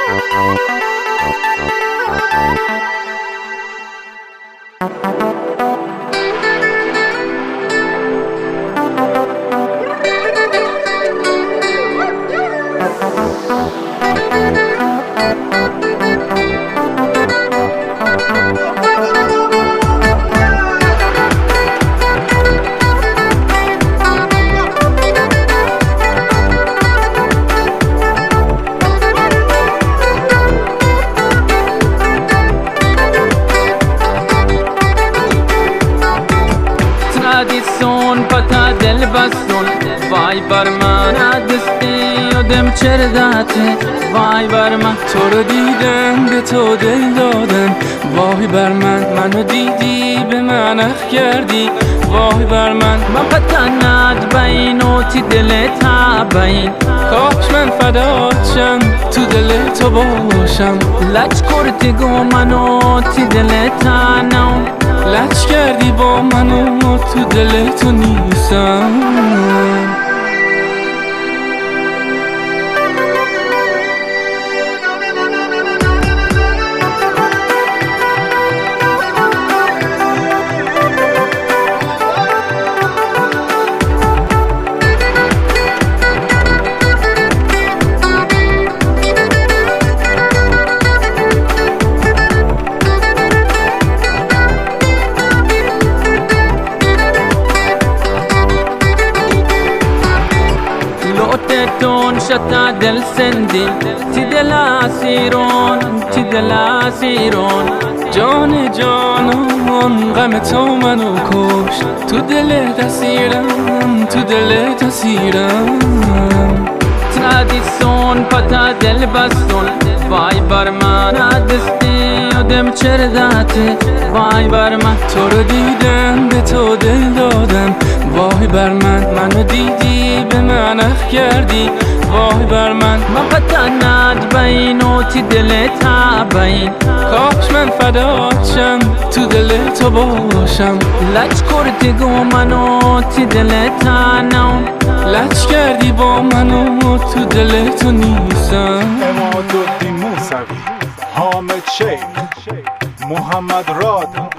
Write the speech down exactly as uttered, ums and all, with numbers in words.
tradition پتا دل بستون وای بر من دستی یادم چردته وای بر من تو رو دیدم به تو دل دادم وای بر من منو دیدی به من اخ کردی وای بر من من پتا ند بین و تی دلت بین کاش من فدات شم تو دل تو باشم لچ کردی گو منو تی دلت نو لچ کردی با منو تو دل تو نیستم تون شتا دل سندی تی دل اسیرون تی دل اسیرون جان جانان غم تو منو کشت تو دل تسیرم تو دل تسیرم tradition پتا دل بستون وای بر من دستی یادم چردته وای بر من تو رو دیدم به تو دل دادم وای بر من منو دیدی به من اخ کردی وای بر من من پتا ند بین و تی دلت بین کاش من فدات شم تو دل تو باشم لچ کردی گو منو تی دلت نو لچ کردی با منو تو دل تو نیستم امادالدین موسوی حامد شیخ محمد راد